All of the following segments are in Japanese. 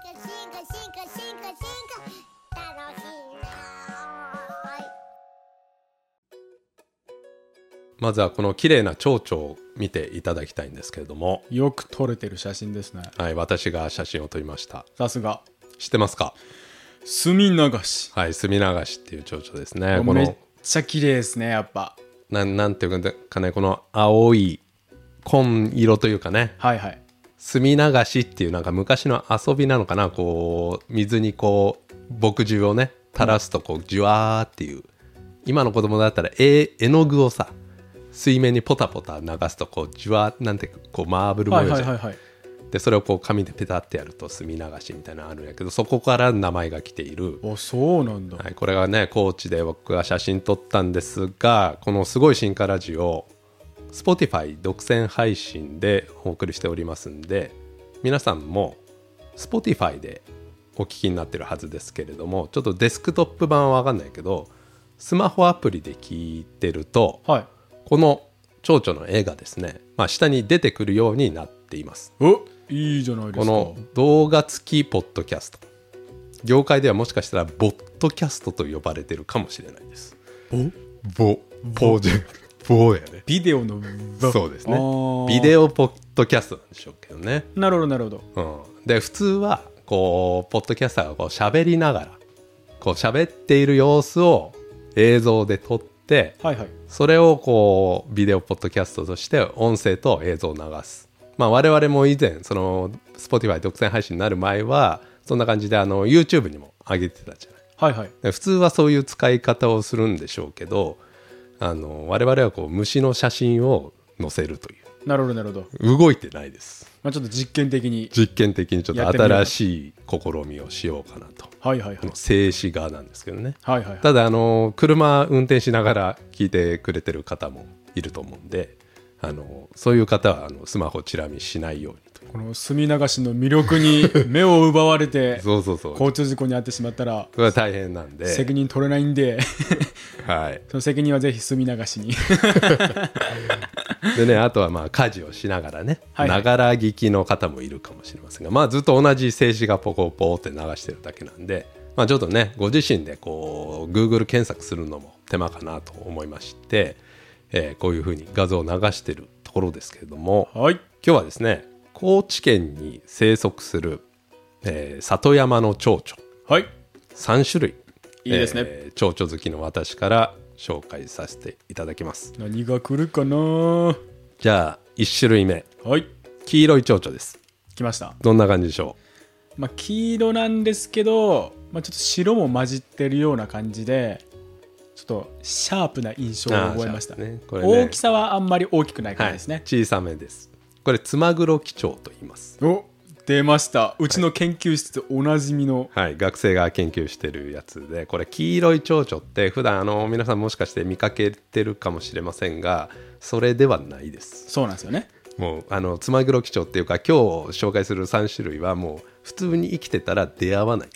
楽しいな。 まずはこの綺麗な蝶々を見ていただきたいんですけれども、 よく撮れてる写真ですね。 はい、私が写真を撮りました。 さすが。 知ってますか？ 墨流し。 はい、墨流しっていう蝶々ですね。こめっのちゃ綺麗ですね、やっぱ。 なんていうかね、この青い紺色というかね、 はいはい。 墨流しっていうなんか昔の遊びなのかな。こう水にこう墨汁をね垂らすとこうジュワーっていう、今の子供だったら絵の具をさ水面にポタポタ流すとこうジュワーなんてこうマーブル模様じゃん、 はいはいはいはい。 でそれをこう紙でペタってやると墨流しみたいなのあるんやけど、そこから名前が来ている。 あ、そうなんだ。 はい、これがね高知で僕が写真撮ったんですが、このすごい進化ラジオ Spotify 独占配信でお送りしておりますんで、皆さんも Spotify でお聞きになってるはずですけれども、ちょっとデスクトップ版は分かんないけどスマホアプリで聞いてると、 はい。 この蝶々の絵がですね、下に出てくるようになっています。 お、いいじゃないですか。 この動画付きポッドキャスト、業界ではもしかしたらボットキャストと呼ばれてるかもしれないです。ボやね。 ビデオのそうですね。 あービデオポッドキャストなんでしょうけどね。 なるほどなるほど。 で普通はこうポッドキャスターがこう喋りながらこう喋っている様子を映像で撮って、 はいはい。 それをこうビデオポッドキャストとして音声と映像を流す。我々も以前その Spotify 独占配信になる前はそんな感じでYouTube にも上げてたじゃない。 はいはい。 で普通はそういう使い方をするんでしょうけど、我々はこう虫の写真を載せるという、 なるほどなるほど。 動いてないです。 ちょっと実験的に。 実験的にちょっとやってみよう新しい試みをしようかなと。 はいはいはいこの静止画なんですけどね。 はいはいはい。 ただ車運転しながら聞いてくれてる方もいると思うんで、そういう方はスマホチラ見しないようにという。 この墨流しの魅力に目を奪われてそうそうそう、こ交通事故に遭ってしまったられは大変なんで、 責任取れないんではい。 その責任はぜひ墨流しにでね、あとは家事をしながらね、 はいはいながら聞きの方もいるかもしれませんが、ずっと同じ静止画ポコポって流してるだけなんで、ちょっとねご自身でこう Google 検索するのも手間かなと思いまして、こういう風に画像を流してるところですけれども、 はい。 今日はですね高知県に生息する、里山の蝶々 はい。 3種類いいですね、 蝶々好きの私から紹介させていただきます。 何が来るかな。 じゃあ1種類目、 はい。 黄色い蝶々です。 来ました。 どんな感じでしょ黄色なんですけど、ちょっと白も混じってるような感じでちょっとシャープな印象を覚えました、 ね、これね大きさはあんまり大きくない感じですね、 小さめです。これツマグロキチョウと言います。 お、出ました。うちの研究室でおなじみの、 はい、学生が研究してるやつで、これ黄色い蝶々って普段皆さんもしかして見かけてるかもしれませんが、それではないです。 そうなんですよね。 もうツマグロキチョウっていうか今日紹介する3種類はもう普通に生きてたら出会わない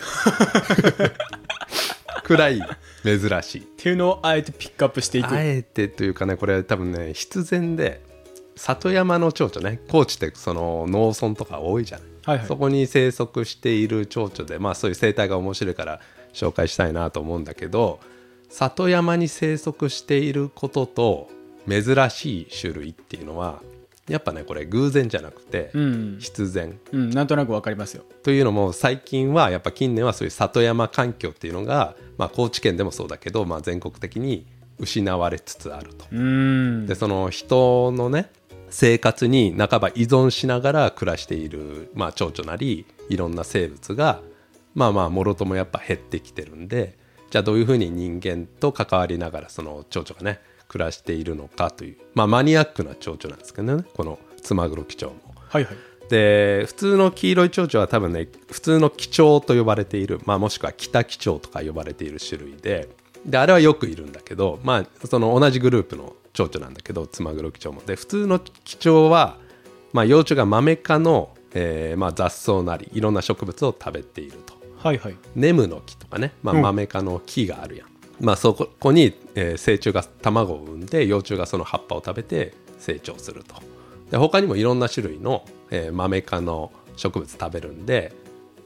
くらい珍しいっていうのをあえてピックアップしていく。 あえてというかね、これ多分ね必然で、里山の蝶々ね、高知ってその農村とか多いじゃない、 はいはい、 そこに生息している蝶々で、そういう生態が面白いから紹介したいなと思うんだけど、里山に生息していることと珍しい種類っていうのはやっぱねこれ偶然じゃなくて必然、 なんとなくわかりますよ。 というのも最近はやっぱ近年はそういう里山環境っていうのが、高知県でもそうだけど、全国的に失われつつあると。でその人のね生活に半ば依存しながら暮らしている、蝶々なりいろんな生物がもろともやっぱ減ってきてるんで、じゃあどういうふうに人間と関わりながらその蝶々がね暮らしているのかという、マニアックな蝶々なんですけどね、このツマグロキチョウも。 はいはい。 で普通の黄色い蝶々は多分ね普通のキチョウと呼ばれている、もしくは北キチョウとか呼ばれている種類で、あれはよくいるんだけど、その同じグループの蝶々なんだけど、ツマグロキチョウも。で普通のキチョウは、幼虫がマメ科の、雑草なりいろんな植物を食べていると。 はいはい。 ネムの木とかね、マメ科の木があるやん。そこに、成虫が卵を産んで幼虫がその葉っぱを食べて成長すると。で他にもいろんな種類の、マメ科の植物食べるんで、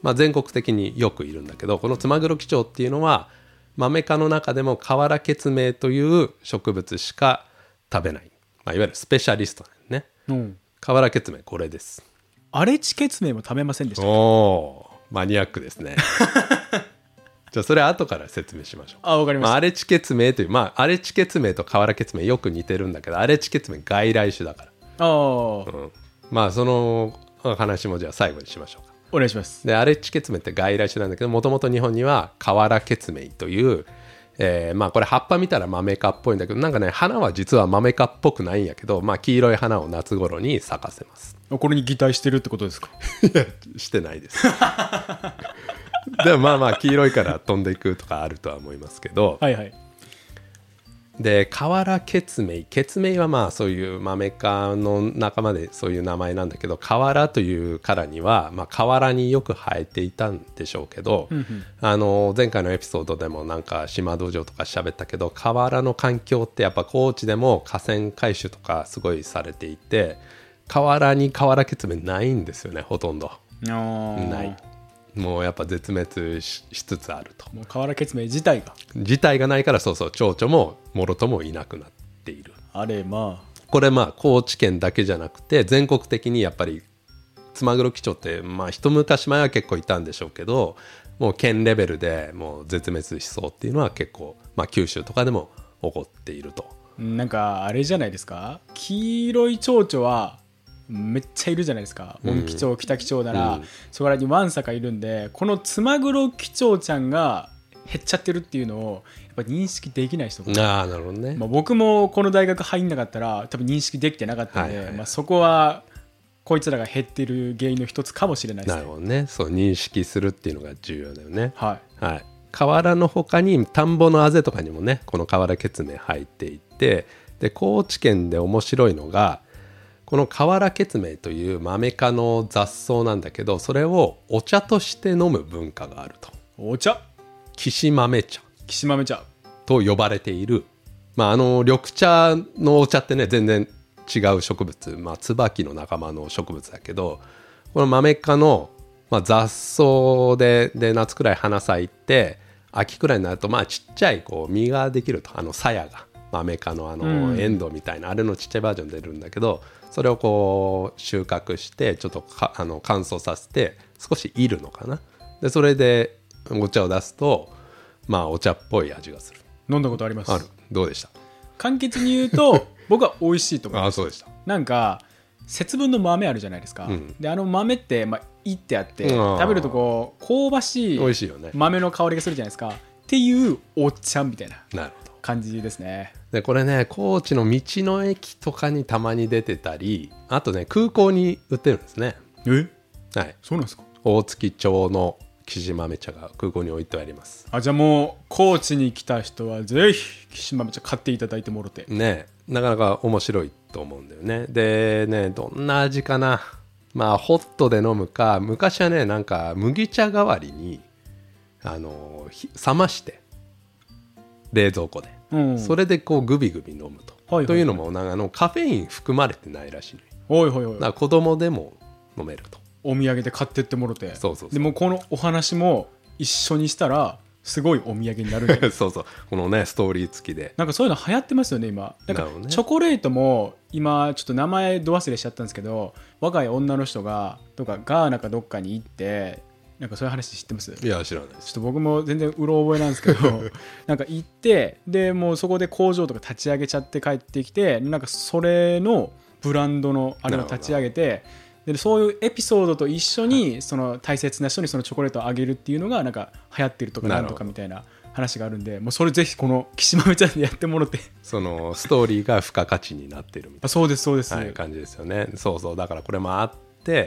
まあ、全国的によくいるんだけど、このツマグロキチョウっていうのはマメ科の中でもカワラケツメイという植物しか食べない、まあ、いわゆるスペシャリストなんね。カワラケツメイこれです。 アレチケツメイも食べませんでした。 おー、マニアックですね。じゃあそれ後から説明しましょう。 わかりました。 アレチケツメイという、まあ、アレチケツメイとカワラケツメイよく似てるんだけど、アレチケツメイ外来種だから。まあその話もじゃあ最後にしましょうか。 お願いします。 でアレチケツメイって外来種なんだけど、もともと日本にはカワラケツメイという、まあこれ葉っぱ見たらマメ科っぽいんだけど、なんかね花は実はマメ科っぽくないんやけど、まあ黄色い花を夏頃に咲かせます。 これに擬態してるってことですか？ いやしてないです。でもまあまあ黄色いから飛んでいくとかあるとは思いますけど、 はいはい。 でカワラケツメイ、ケツメイはまあそういうマメ科の仲間でそういう名前なんだけど、カワラというからには、まあ、河原によく生えていたんでしょうけど、前回のエピソードでもなんか島道場とか喋ったけど、河原の環境ってやっぱ高知でも河川回収とかすごいされていて、河原にカワラケツメイないんですよね、ほとんどない。もうやっぱ絶滅 しつつあると。 もうカワラケツメイ自体がないから、そうそう蝶々ももろともいなくなっている。 あれまあこれまあ高知県だけじゃなくて全国的にやっぱりツマグロキチョウってまあ一昔前は結構いたんでしょうけど、もう県レベルでもう絶滅しそうっていうのは結構、まあ、九州とかでも起こっていると。 なんかあれじゃないですか、黄色い蝶々はめっちゃいるじゃないですか。モンキチョウ、キタキチョウなら、そこらにワンサカいるんで、このツマグロキチョウちゃんが減っちゃってるっていうのをやっぱ認識できない人が、 なるほどね。 まあ、僕もこの大学入んなかったら多分認識できてなかったんで、まあ、そこはこいつらが減ってる原因の一つかもしれないですね。 なるほどね。そう認識するっていうのが重要だよね。 はい、 はい。河原の他に田んぼのあぜとかにもね、このカワラケツメイ入っていて、で高知県で面白いのが、このカワラケツメイというマメ科の雑草なんだけど、それをお茶として飲む文化があると。 お茶、 キシマメ茶と呼ばれている、まあ、緑茶のお茶ってね全然違う植物、まあ、椿の仲間の植物だけど、このマメ科の、まあ、雑草 で夏くらい花咲いて秋くらいになると、まあ、ちっちゃいこう実ができると。鞘がマメ科のエンドウみたいな、あれのちっちゃいバージョン出るんだけど、それをこう収穫してちょっと乾燥させて少し煎るのかな。でそれでお茶を出すと、まあお茶っぽい味がする。 飲んだことあります。 ある。どうでした？ 簡潔に言うと僕は美味しいと思います。 そうでした。 なんか節分の豆あるじゃないですか、で豆って、まあ、いってあって食べるとこう香ばしい美味しいよね。 豆の香りがするじゃないですかっていうお茶みたいななるほど感じですね。 でこれね、高知の道の駅とかにたまに出てたり、あとね空港に売ってるんですね。はい、 そうなんですか。 大月町のキシマメ茶が空港に置いてあります。 じゃあもう高知に来た人はぜひキシマメ茶買っていただいてもろてね、なかなか面白いと思うんだよね。でね、どんな味かな。まあホットで飲むか、昔はねなんか麦茶代わりに冷まして冷蔵庫で、それでこうグビグビ飲むと、というのもなんかカフェイン含まれてないらしいのよ。だから子供でも飲めると。 お土産で買ってってもろて、 そうでもこのお話も一緒にしたらすごいお土産になるそうこのねストーリー付きでなんかそういうの流行ってますよね今。なんかチョコレートも今ちょっと名前ど忘れしちゃったんですけど、若い女の人がとかガーナかどっかに行ってなんかそういう話知ってます？ いや知らないです。 ちょっと僕も全然うろ覚えなんですけどなんか行ってでもうそこで工場とか立ち上げちゃって帰ってきて、なんかそれのブランドのあれを立ち上げて、でそういうエピソードと一緒にその大切な人にそのチョコレートをあげるっていうのがなんか流行ってるとかなんとかみたいな話があるんで、もうそれぜひこのキシマメちゃんでやってもろてそのストーリーが付加価値になってるみたいなそうですそうです、 はい、感じですよね。そうだからこれもあって、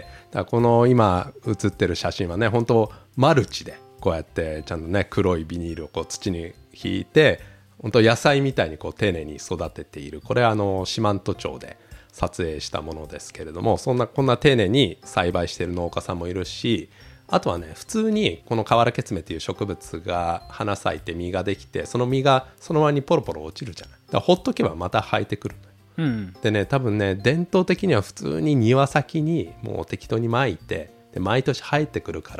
だからこの今写ってる写真はね本当マルチでこうやってちゃんとね黒いビニールをこう土に引いて本当野菜みたいにこう丁寧に育てている、これは四万十町で撮影したものですけれども、こんな丁寧に栽培している農家さんもいるし、あとはね普通にこのカワラケツメという植物が花咲いて実ができて、その実がそのままにポロポロ落ちるじゃない。だからほっとけばまた生えてくるのよ、でね多分ね伝統的には普通に庭先にもう適当に撒いて、で毎年生えてくるから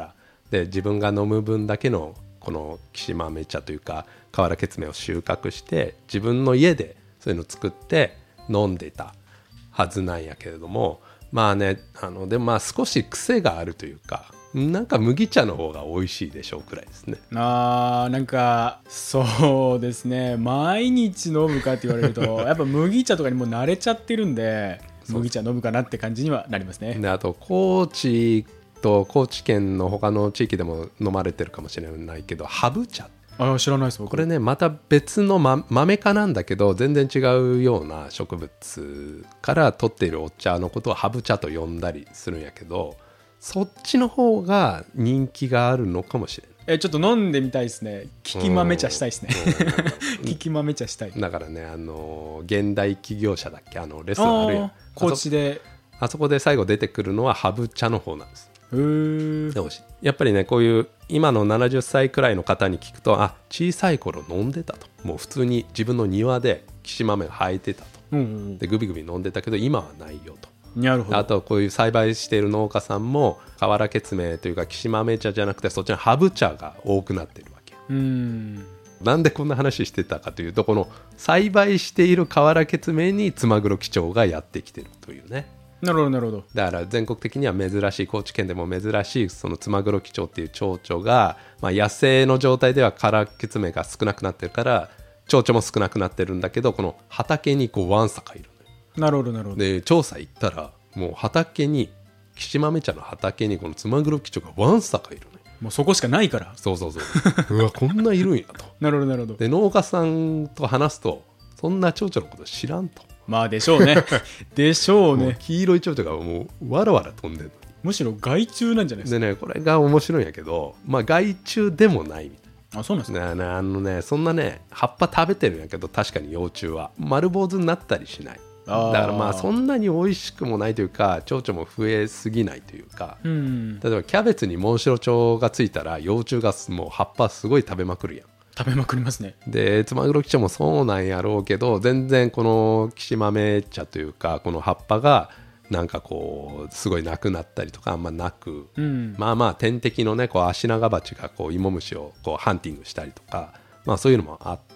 で自分が飲む分だけのこのきし豆茶というか瓦けつめを収穫して自分の家でそういうのを作って飲んでたはずなんやけれども、まあねでもまあ少し癖があるというか、なんか麦茶の方が美味しいでしょうくらいですね。 なんかそうですね、毎日飲むかって言われるとやっぱ麦茶とかにもう慣れちゃってるんで麦茶飲むかなって感じにはなりますね。 であと高知と高知県の他の地域でも飲まれてるかもしれないけどハブ茶、 知らないです僕。 これねまた別の、豆科なんだけど全然違うような植物から取っているお茶のことをハブ茶と呼んだりするんやけど、そっちの方が人気があるのかもしれない。 ちょっと飲んでみたいですね。利き豆茶したいですね。利き豆茶したい。 だからね現代起業者だっけレストランあるやん、 高知であそこで最後出てくるのはハブ茶の方なんです。で美味しい。やっぱりねこういう今の70歳くらいの方に聞くと小さい頃飲んでたと、もう普通に自分の庭できし豆が生えてたと、でグビグビ飲んでたけど今はないよと。 なるほど。 あとこういう栽培している農家さんも瓦けつめというかきし豆茶じゃなくてそっちのハブ茶が多くなってるわけ。なんでこんな話してたかというと、この栽培している瓦けつめにツマグロキチョウがやってきてるというね。 なるほどなるほど。 だから全国的には珍しい、高知県でも珍しいそのツマグロキチョウっていう蝶々が、野生の状態では瓦けつめが少なくなってるから蝶々も少なくなってるんだけど、この畑にわんさかいる。 なるほどなるほど。 で調査行ったらもう畑にきし豆茶の畑にこのツマグロキチョウがわんさかいるね。 もうそこしかないから。 そううわこんないるんやと。 なるほどなるほど。 で農家さんと話すとそんな蝶々のこと知らんと。 まあでしょうねでしょうね。 黄色い蝶々がもうわらわら飛んでる。 むしろ害虫なんじゃないですか。 でねこれが面白いんやけど、害虫でもないみたいな。 そうなんですか。 そんなね葉っぱ食べてるんやけど、確かに幼虫は丸坊主になったりしない。だからそんなに美味しくもないというか蝶々も増えすぎないというか、例えばキャベツにモンシロチョウがついたら幼虫がもう葉っぱすごい食べまくるやん。 食べまくりますね。 でツマグロキチョウもそうなんやろうけど、全然このきし豆茶というかこの葉っぱがなんかこうすごいなくなったりとかあんまなく、天敵のねこうアシナガバチがこう芋虫をこうハンティングしたりとか、そういうのもあって、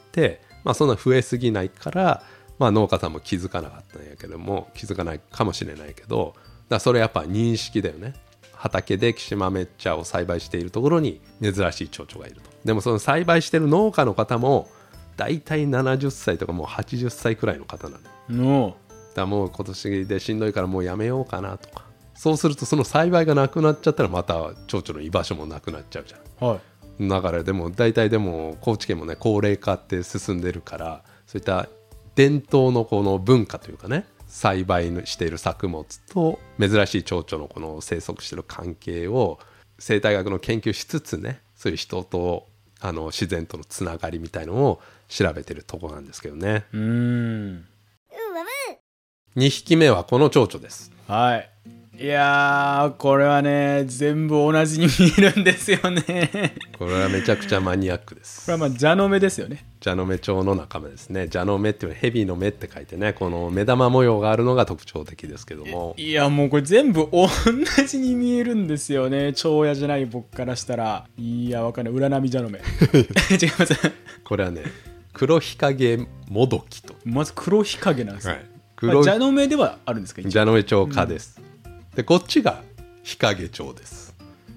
そんな増えすぎないから、農家さんも気づかなかったんやけども、気づかないかもしれないけど、だからそれやっぱ認識だよね。畑できし豆茶を栽培しているところに珍しい蝶々がいると。でもその栽培している農家の方もだいたい70歳とかもう80歳くらいの方なの。だからもう今年でしんどいからもうやめようかなとか。そうするとその栽培がなくなっちゃったらまた蝶々の居場所もなくなっちゃうじゃん。だからでも大体でも高知県もね高齢化って進んでるから、そういった伝統のこの文化というかね、栽培している作物と珍しい蝶々のこの生息している関係を生態学の研究しつつね、そういう人と自然とのつながりみたいのを調べてるとこなんですけどね。2匹目はこの蝶々です。 いやーこれはね全部同じに見えるんですよねこれはめちゃくちゃマニアックです。 これはジャノメですよね。 ジャノメ蝶の仲間ですね。ジャノメっていうのはヘビの目って書いてね、この目玉模様があるのが特徴的ですけども、 いやもうこれ全部同じに見えるんですよね。蝶やじゃない僕からしたら。いやわかんない、裏波ジャノメ違います。 これはね黒ヒカゲモドキと。 まず黒ヒカゲなんですね。 ジャノメではあるんですか。 ジャノメ蝶科です、でこっちがヒカゲ蝶です。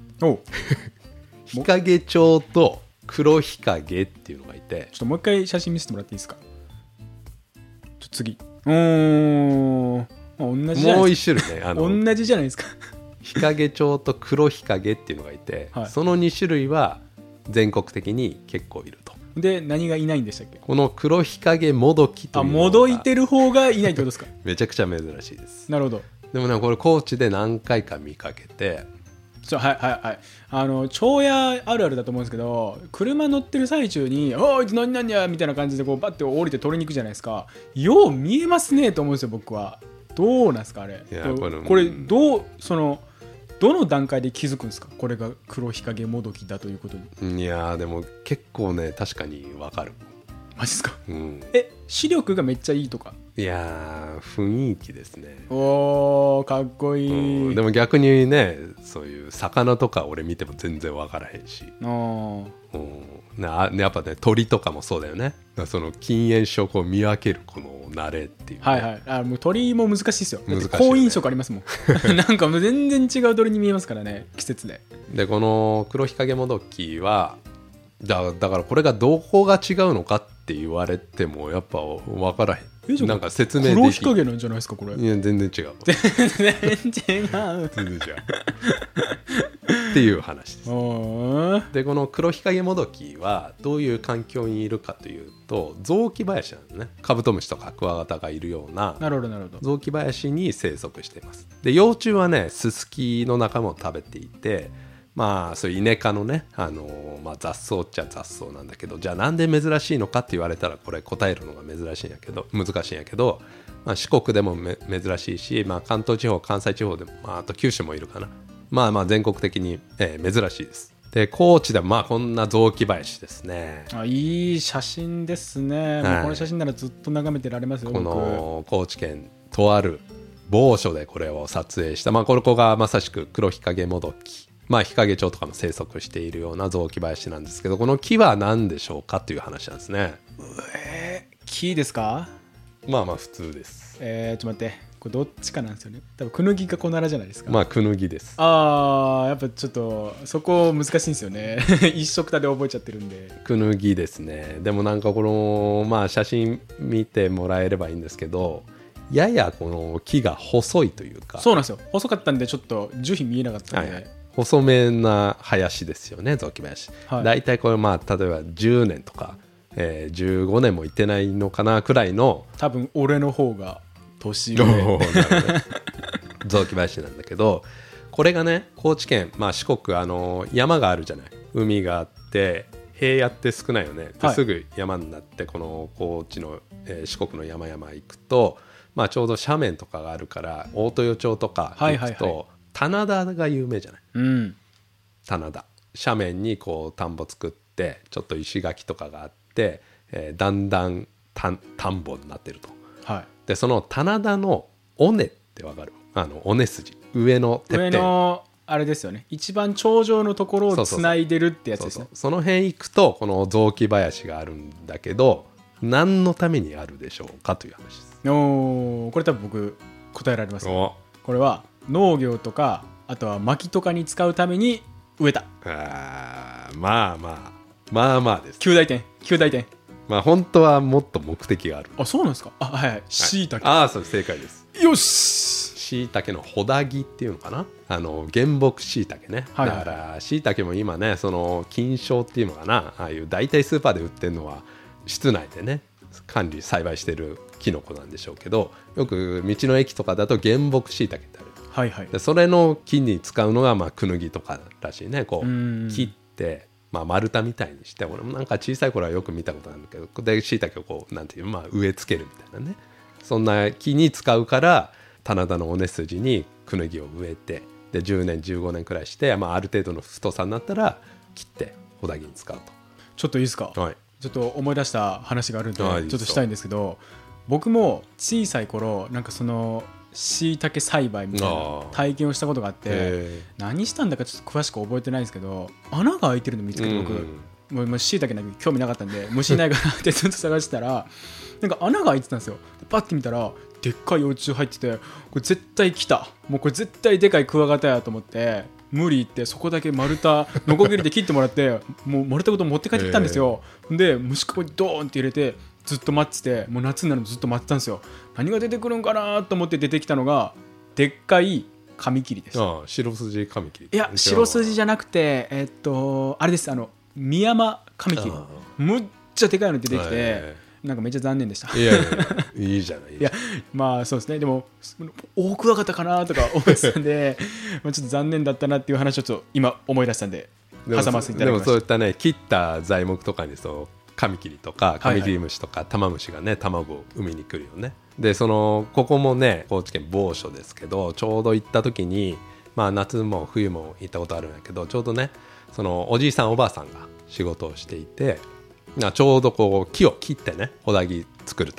ヒカゲ蝶と黒ヒカゲっていうのがいて、 ちょっともう一回写真見せてもらっていいですか。次同じじゃないですか。 もう一種類ね同じじゃないですか。 ヒカゲ蝶と黒ヒカゲっていうのがいて、その2種類は全国的に結構いると。 で何がいないんでしたっけ。 この黒ヒカゲモドキというのがもどいてる方がいないってことですか。 めちゃくちゃ珍しいです。 なるほど。 でもねこれ高知で何回か見かけて、 蝶やあるあるだと思うんですけど、車乗ってる最中におい何々やみたいな感じでこうバッて降りて取りに行くじゃないですか。よう見えますねと思うんですよ僕は。どうなんですかあれ。これどの段階で気づくんですか、これが黒ヒカゲモドキだということに。 いやでも結構ね確かにわかる。 マジですか。 うん、 視力がめっちゃいいとかいやー雰囲気ですね。 おーかっこいい、 でも逆にねそういう魚とか俺見ても全然分からへんし、やっぱね鳥とかもそうだよね。だからその近縁色をこう見分けるこの慣れっていう、ね、 はいはい。もう鳥も難しいですよ。だって難しいよね好印色ありますもんなんかもう全然違う鳥に見えますからね、季節で。 でこの黒ヒカゲモドキはだからこれがどこが違うのかって言われてもやっぱ分からへん。なんか説明でき黒ヒカゲなんじゃないですかこれ。 いや全然違う全然違う全然違うっていう話です。でこの黒ヒカゲモドキはどういう環境にいるかというと雑木林なんですね。カブトムシとかクワガタがいるような雑木林に生息しています。で幼虫はねススキの仲間を食べていて、まあそういうイネ科のね、雑草っちゃ雑草なんだけど、じゃあなんで珍しいのかって言われたらこれ答えるのが珍しいんやけど難しいんやけど、まあ、四国でも珍しいし、まあ、関東地方関西地方でも、あと九州もいるかな。まあ全国的に、珍しいです。で高知ではまあこんな雑木林ですね。 いい写真ですね、もうこの写真ならずっと眺めてられますよ。 この高知県とある某所でこれを撮影した、まあ、ここがまさしく黒ヒカゲモドキ、まあ、ヒカゲチョウとかも生息しているような雑木林なんですけど、この木は何でしょうかという話なんですね。 木ですか。 まあ普通です。 ちょっと待って、これどっちかなんですよね。多分クヌギかコナラじゃないですか。 まあクヌギです。 やっぱちょっとそこ難しいんですよね一色たで覚えちゃってるんで。 クヌギですね。でもなんかこの、まあ、写真見てもらえればいいんですけど、ややこの木が細いというか。 そうなんですよ、細かったんでちょっと樹皮見えなかったんで、 はいはい、細めな林ですよね、雑木林。だいたいこれまあ例えば10年とか、15年もいってないのかなくらいの、 多分俺の方が年上雑木林なんだけど、これがね高知県、まあ、四国山があるじゃない。海があって平野って少ないよね。ですぐ山になってこの高知の、四国の山々行くと、まあ、ちょうど斜面とかがあるから大豊町とか行くと、棚田が有名じゃない、棚田斜面にこう田んぼ作ってちょっと石垣とかがあって、だんだん田んぼになってると、でその棚田の尾根ってわかる？尾根筋、上のてっぺん、 上のあれですよね、一番頂上のところをつないでるってやつですね。 その辺行くとこの雑木林があるんだけど、何のためにあるでしょうかという話です。 これ多分僕答えられます、ね、これは農業とかあとは薪とかに使うために植えた。 まあです。 9大点。 まあ本当はもっと目的がある。 そうなんですか。はいしいたけ。 そう正解です。 よし。 しいたけのほだぎっていうのかな、原木しいたけね。だからしいたけも今ねその菌床っていうのかな、ああいう大体スーパーで売ってるのは室内でね管理栽培してるキノコなんでしょうけど、よく道の駅とかだと原木しいたけってある。でそれの木に使うのがまあクヌギとからしいね。こう切って、まあ、丸太みたいにして、俺もなんか小さい頃はよく見たことあるんだけど、でしいたけをこうなんていう、まあ、植え付けるみたいなね、そんな木に使うから棚田の尾根筋にクヌギを植えて、で10年15年くらいして、まあ、ある程度の太さになったら切ってほだぎに使うと。 ちょっといいですか、ちょっと思い出した話があるんでちょっとしたいんですけど、僕も小さい頃なんかそのしいたけ栽培みたいな体験をしたことがあって、何したんだかちょっと詳しく覚えてないんですけど、穴が開いてるの見つけて、僕もうしいたけなんか興味なかったんで虫いないかなってずっと探してたらなんか穴が開いてたんですよ。パッて見たらでっかい幼虫入ってて、これ絶対来た、もうこれ絶対でかいクワガタやと思って無理言ってそこだけ丸太ノコギリで切ってもらってもう丸太ごと持って帰ってきたんですよ。で虫かごにドーンって入れてずっと待ってて、もう夏になるのずっと待ってたんですよ。何が出てくるんかなと思って出てきたのがでっかいカミキリです。 白筋カミキリ。 いや白筋じゃなくてあれです、ミヤマカミキリ、むっちゃでかいの出てきて、なんかめっちゃ残念でした。 いやいいじゃない。いやまあそうですね、でも大クワガタかなとか思ってたんでまあちょっと残念だったなっていう話をちょっと今思い出したんで挟ませていただきました。 でもそういったね切った材木とかにカミキリとかカミキリムシとかタマムシがね卵を産みに来るよね。でここもね高知県某所ですけど、ちょうど行った時に、まあ夏も冬も行ったことあるんだけど、ちょうどねそのおじいさんおばあさんが仕事をしていて、ちょうどこう木を切ってねほだぎ作るために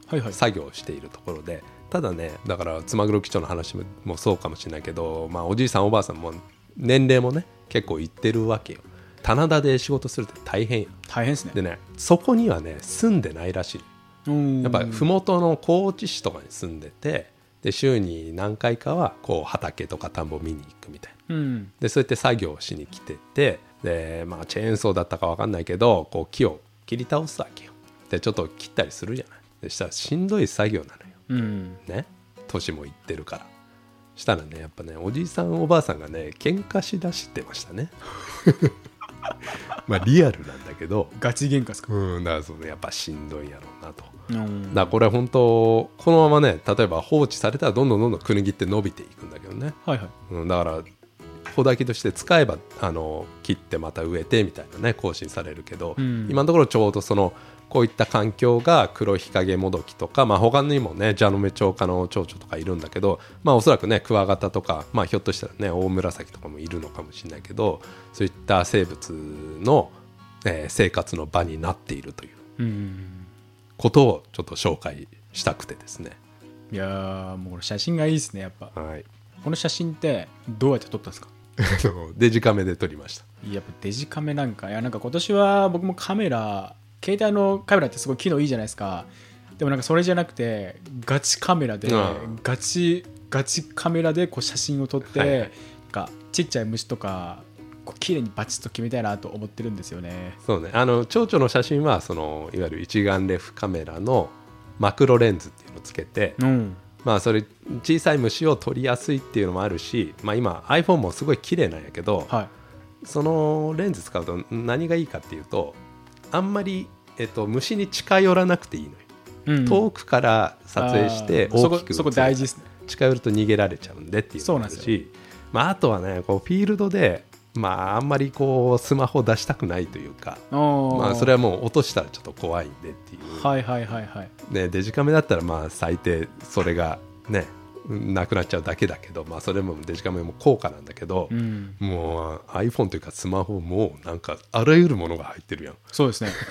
はいはい、 作業をしているところで、ただねだからつまぐろ基調の話もそうかもしれないけど、まあ、おじいさんおばあさんも年齢もね結構いってるわけよ。棚田で仕事するって大変よ。 大変ですね。 でねそこにはね住んでないらしい。やっぱ麓の高知市とかに住んでて、で週に何回かはこう畑とか田んぼ見に行くみたいな、でそうやって作業をしに来てて、で、まあ、チェーンソーだったか分かんないけどこう木を切り倒すわけよ。でちょっと切ったりするじゃない。でしたらしんどい作業なのよ、ね、年もいってるから。したらねやっぱねおじいさんおばあさんがね喧嘩しだしてましたねまあリアルなんだけどガチ喧嘩ですか。 だからそう、ね、やっぱしんどいんやろうなと。だからこれ本当このままね例えば放置されたらどんどんクヌギって伸びていくんだけどね、 はいはい、 だから穂だきとして使えば切ってまた植えてみたいなね更新されるけど、今のところちょうどこういった環境が黒日陰もどきとか、まあ、他にもねジャノメチョウ科の蝶々とかいるんだけど、まあ、おそらくねクワガタとか、まあ、ひょっとしたらねオオムラサキとかもいるのかもしれないけど、そういった生物の、生活の場になっているということをちょっと紹介したくてですね。 いやーもうこれ写真がいいですねやっぱ、 はい、 この写真ってどうやって撮ったんですかデジカメで撮りました。 やっぱデジカメなんか、いやなんか今年は僕も携帯のカメラってすごい機能いいじゃないですか。でもなんかそれじゃなくてガチカメラで、ガチカメラでこう写真を撮って、なんかちっちゃい虫とかこう綺麗にバチッと決めたいなと思ってるんですよね。 そうね、蝶々の写真はいわゆる一眼レフカメラのマクロレンズっていうのをつけて、まあそれ小さい虫を撮りやすいっていうのもあるし、まあ、今 iPhone もすごい綺麗なんやけど、そのレンズ使うと何がいいかっていうとあんまり、虫に近寄らなくていいのよ、遠くから撮影して大きくそこ大事ですね。 近寄ると逃げられちゃうんでっていうのもあるし、まあ、あとはねこうフィールドで、まあ、あんまりこうスマホ出したくないというか、まあ、それはもう落としたらちょっと怖いんでっていう、ね、デジカメだったらまあ最低それがねなくなっちゃうだけだけど、まあ、それもデジカメも高価なんだけど、もう iPhone というかスマホもなんかあらゆるものが入ってるやん。 そうですね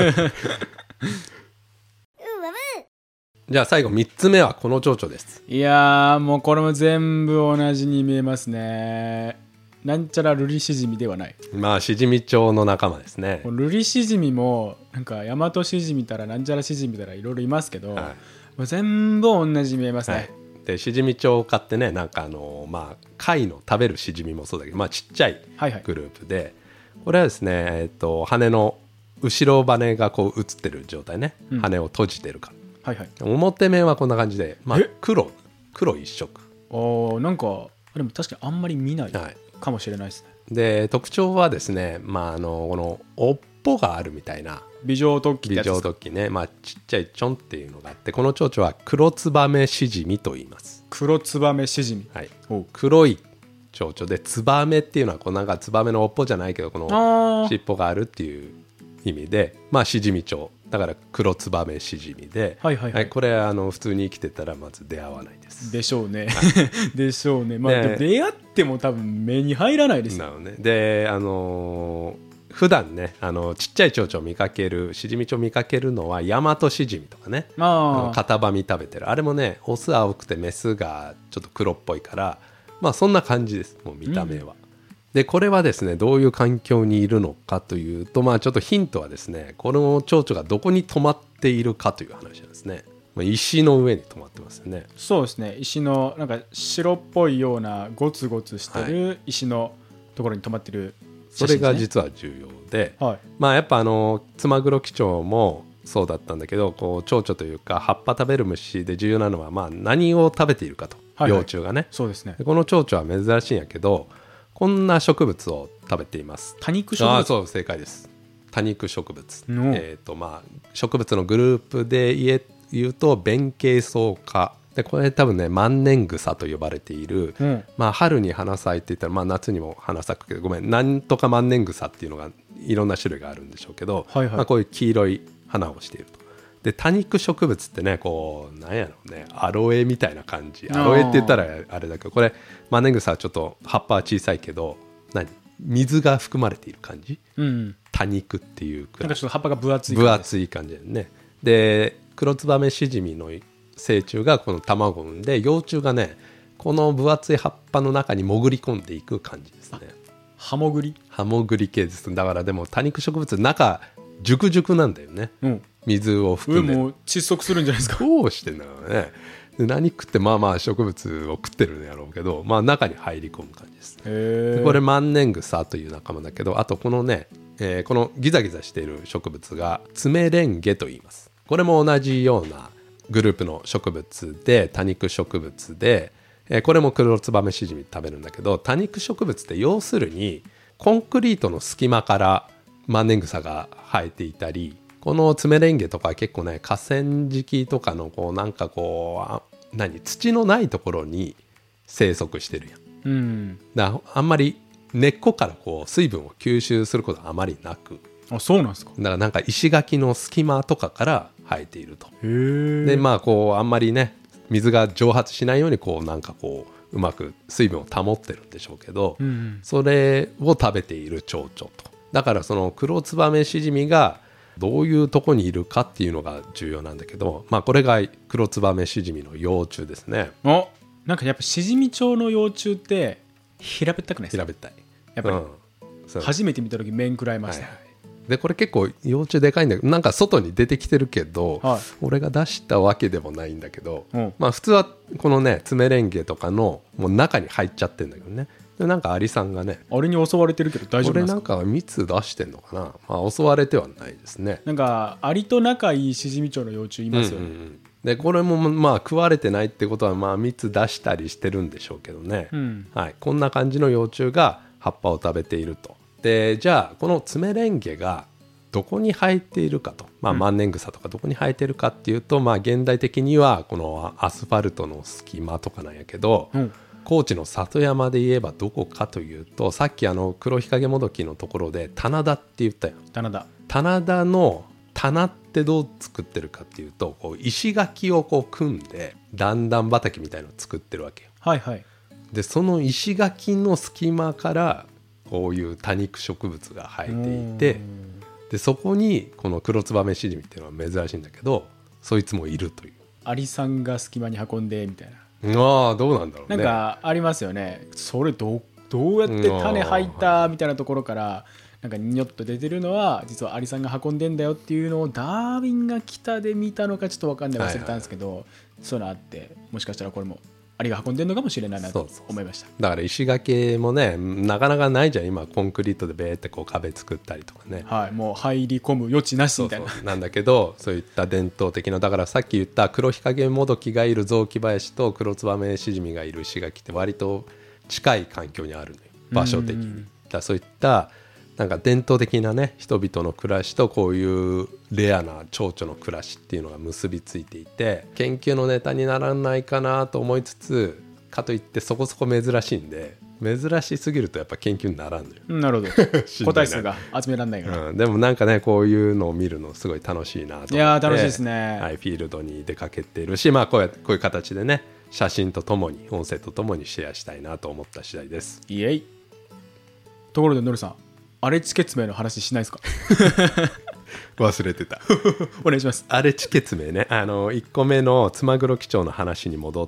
じゃあ最後3つ目はこの蝶々です。 いやーもうこれも全部同じに見えますね。なんちゃらルリシジミではない。 まあシジミ蝶の仲間ですね。 ルリシジミもなんかヤマトシジミたらなんちゃらシジミたらいろいろいますけど、全部同じに見えますね。 でシジミ蝶科ってねなんかまあ貝の食べるシジミもそうだけど、まあ、ちっちゃいグループで、これはですね、羽の後ろ羽がこう映ってる状態ね、羽を閉じてるから、表面はこんな感じで、まあ、黒一色。 なんかでも確かにあんまり見ないかもしれないですね。 で特徴はですね、まあ、この尾っぽがあるみたいな微状突起ってやつですか。 微状突起ね、まあ、ちっちゃいチョンっていうのがあって、この蝶々は黒ツバメシジミと言います。 黒ツバメシジミ、 黒い蝶々でツバメっていうのはこうなんかツバメの尾っぽじゃないけどこの尻尾があるっていう意味で、まあシジミ蝶だから黒ツバメシジミで、これ普通に生きてたらまず出会わないです。 でしょうね、でしょうね。まあ、出会っても多分目に入らないですよ。 なのね。で普段ねちっちゃい蝶々を見かけるシジミ蝶を見かけるのはヤマトシジミとかね、片バミ食べてるあれもねオス青くてメスがちょっと黒っぽいから、まあそんな感じです。もう見た目は、でこれはですねどういう環境にいるのかというと、まあちょっとヒントはですねこの蝶々がどこに止まっているかという話なんですね。石の上に止まってますよね。そうですね、 石のなんか白っぽいようなゴツゴツしてる石のところに止まってる、 それが実は重要で、まあやっぱツマグロキチョウもそうだったんだけど、こう蝶々というか葉っぱ食べる虫で重要なのはまあ何を食べているかと、幼虫がね。そうですね。この蝶々は珍しいんやけどこんな植物を食べています。多肉植物。そう正解です。多肉植物。まあ植物のグループで言うと弁形草科で、これ多分ね万年草と呼ばれている、まあ春に花咲いていたら、まあ夏にも花咲くけど、ごめんなんとか万年草っていうのがいろんな種類があるんでしょうけど、まあこういう黄色い花をしていると。で多肉植物ってねこうなんやろうねアロエみたいな感じ。アロエって言ったらあれだけど、これ万年草はちょっと葉っぱは小さいけど水が含まれている感じ、多肉っていうくらいなんかちょっと葉っぱが分厚い感じだよね。でクロツバメシジミの成虫がこの卵を産んで、幼虫がねこの分厚い葉っぱの中に潜り込んでいく感じですね。 ハモグリ。 ハモグリ系です。だからでも多肉植物中熟々なんだよね、 うん、 水を含んで。 もう窒息するんじゃないですか。 どうしてんだろうね。で何食って、まあまあ植物を食ってるんやろうけど、まあ中に入り込む感じです。 へー。 これ万年草という仲間だけど、あとこのね、このギザギザしている植物がツメレンゲと言います。これも同じようなグループの植物で、多肉植物で、これもクロツバメシジミ食べるんだけど、多肉植物って要するにコンクリートの隙間から万年草が生えていたり、このツメレンゲとか結構ね、河川敷とかのこうなんかこう土のないところに生息してるやん。 うん、 だあんまり根っこからこう水分を吸収することはあまりなく、 あ、そうなんですか。 だからなんか石垣の隙間とかから生えていると。 へー。 でまあこうあんまりね水が蒸発しないようにこうなんかこううまく水分を保ってるんでしょうけど、 うんうん、 それを食べている蝶々と。だからそのクロツバメシジミがどういうとこにいるかっていうのが重要なんだけど、まあこれがクロツバメシジミの幼虫ですね。 お、なんかやっぱシジミ蝶の幼虫って平べったくないですか。 平べったい。 やっぱり、 そう初めて見た時面食らいました、 はいはい。でこれ結構幼虫でかいんだけど、なんか外に出てきてるけど、 はい、 俺が出したわけでもないんだけど、 うん、 まあ普通はこのねツメレンゲとかのもう中に入っちゃってるんだけどね。でなんかアリさんがね、 あれに襲われてるけど大丈夫なんですか。 これなんか蜜出してんのかな。まあ襲われてはないですね。 なんかアリと仲いいシジミ蝶の幼虫いますよね、 うんうんうん、でこれもまあ食われてないってことはまあ蜜出したりしてるんでしょうけどね、 うん、 はい、こんな感じの幼虫が葉っぱを食べていると。でじゃあこのツメレンゲがどこに生えているかと、まあ、万年草とかどこに生えているかっていうと、まあ現代的にはこのアスファルトの隙間とかなんやけど、 うん、 高知の里山で言えばどこかというと、さっき黒日陰もどきのところで棚田って言ったよ。 棚田の棚ってどう作ってるかっていうと、こう石垣をこう組んで段々畑みたいのを作ってるわけよ。 はいはい。 でその石垣の隙間からこういう多肉植物が生えていて、でそこにこのクロツバメシジミっていうのは珍しいんだけど、そいつもいるという。 アリさんが隙間に運んでみたいな。 ああどうなんだろうね。 なんかありますよね。それどうやって種入ったみたいなところからなんかにょっと出てるのは実はアリさんが運んでんだよっていうのをダーウィンが北で見たのかちょっと分かんない忘れたんですけど、そういうのあって、もしかしたらこれもアリが運んでるのかもしれないなと思いました。 だから石垣もねなかなかないじゃん。今コンクリートでベーってこう壁作ったりとかね、 はい、もう入り込む余地なしみたいな。 そうなんだけど、そういった伝統的な、だからさっき言った黒日陰もどきがいる雑木林とクロツバメシジミがいる石垣って割と近い環境にあるのよ、場所的に。だからそういったなんか伝統的なね人々の暮らしとこういうレアな蝶々の暮らしっていうのが結びついていて、研究のネタにならないかなと思いつつ、かといってそこそこ珍しいんで、珍しすぎるとやっぱ研究にならんのよ。 なるほど個体数が集められないから、 でもなんかねこういうのを見るのすごい楽しいなと思って。 いや楽しいですね、 はい、フィールドに出かけているし、まあこういう形でね写真とともに音声とともにシェアしたいなと思った次第です。 イエイ。ところでノルさん、アレチケツメの話しないですか忘れてたお願いします。 アレチケツメね、1個目のツマグロキチョウの話に戻って、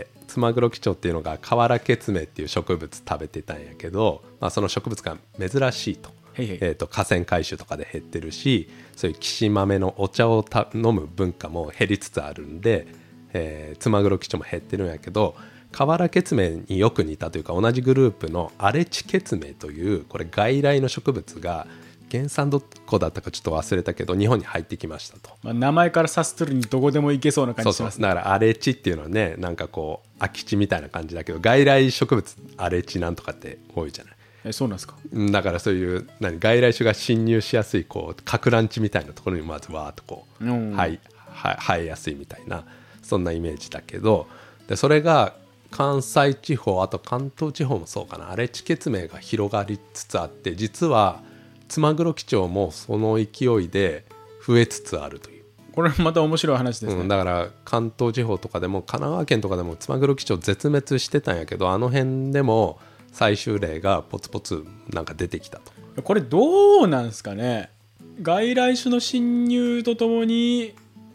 ツマグロキチョウっていうのがカワラケツメっていう植物食べてたんやけど、まあ、その植物が珍しいと。 へいへい、 河川回収とかで減ってるし、そういうキシ豆のお茶を飲む文化も減りつつあるんで、ツマグロキチョウも減ってるんやけど、カワラケツメによく似たというか同じグループのアレチケツメというこれ外来の植物が原産どこだったかちょっと忘れたけど日本に入ってきましたと。 まあ、名前から察するにどこでも行けそうな感じします、ね、 だからアレチっていうのはねなんかこう空き地みたいな感じだけど、外来植物アレチなんとかって多いじゃない。 そうなんですか。 だからそういう外来種が侵入しやすいこうかく乱地みたいなところにまずわーっとこう、生えやすいみたいな、そんなイメージだけど、でそれが関西地方、あと関東地方もそうかな、アレチケツメが広がりつつあって、実はツマグロキチョウもその勢いで増えつつあるという。 これまた面白い話ですね、 だから関東地方とかでも神奈川県とかでもツマグロキチョウ絶滅してたんやけど、あの辺でも採集例がポツポツなんか出てきたと。 これどうなんですかね。外来種の侵入とともに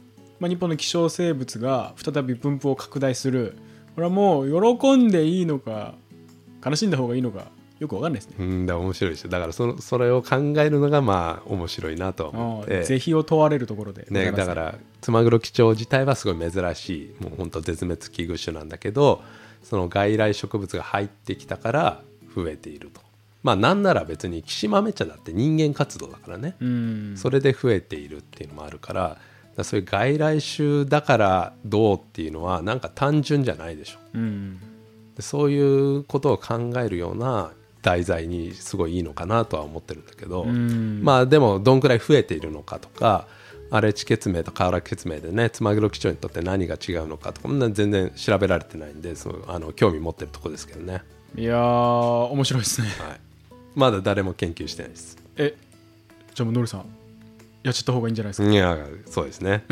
日本の希少生物が再び分布を拡大する。これはもう喜んでいいのか悲しんだ方がいいのかよくわかんないですね。 だから面白いですよ。だからそれを考えるのがまあ面白いなと思って、 是非を問われるところで、 ね、だからツマグロギチョウ自体はすごい珍しいもう本当絶滅危惧種なんだけど、その外来植物が入ってきたから増えていると。まあなんなら別にキシマメ茶だって人間活動だからね、それで増えているっていうのもあるから、だからそういう外来種だからどうっていうのはなんか単純じゃないでしょ、でそういうことを考えるような題材にすごいいいのかなとは思ってるんだけど、まあでもどんくらい増えているのかとか、荒地血明と河原血明でねツマグロギチョウにとって何が違うのかとか全然調べられてないんで、興味持ってるとこですけどね。 いやー面白いですね、 はい、まだ誰も研究してないです。 じゃあもうノリさんやっちゃった方がいいんじゃないですか。 いやそうですね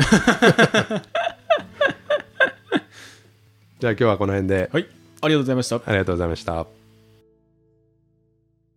じゃあ今日はこの辺で、 はい、ありがとうございました。 ありがとうございました。